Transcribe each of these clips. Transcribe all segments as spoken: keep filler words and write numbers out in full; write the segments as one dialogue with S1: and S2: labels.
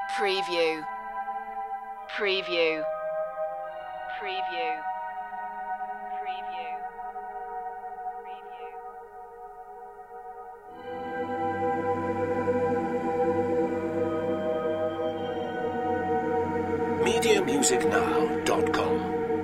S1: Preview. Preview. Preview. Preview.
S2: Preview. media music now dot com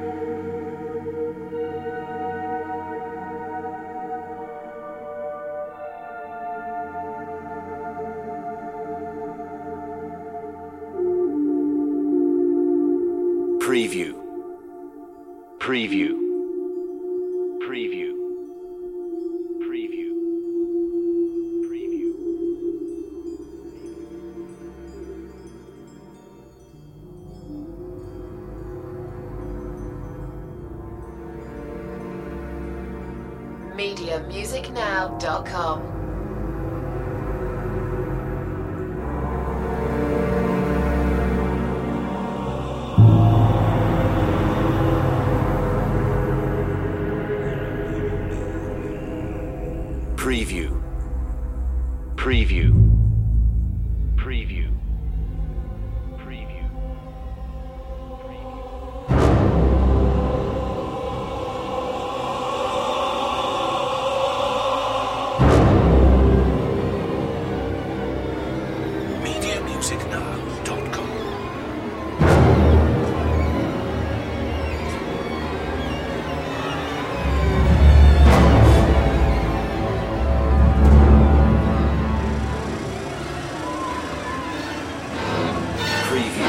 S2: Preview. Preview. Preview. Preview. Preview.
S1: media music now dot com.
S2: Preview. Preview. Preview. Preview. media music now dot com Preview.